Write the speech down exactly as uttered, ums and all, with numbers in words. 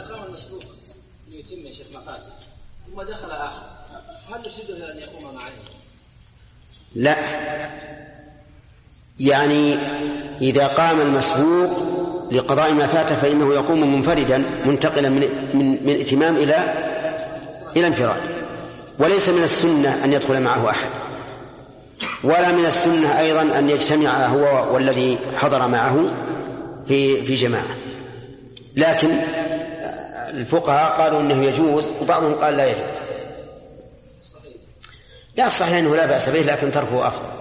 قام المسبوق ليتم يا شيخ مقاته ثم دخل آخر هل يرشده أن يقوم معه؟ لا، يعني إذا قام المسبوق لقضاء ما فات فإنه يقوم منفردا منتقلا من من من اتمام إلى إلى انفراد، وليس من السنة أن يدخل معه أحد، ولا من السنة أيضا أن يجتمع هو والذي حضر معه في في جماعة. لكن الفقهاء قالوا أنه يجوز وبعضهم قال لا يجوز. لا، الصحيح أنه لا بأس به، لكن تركه أفضل.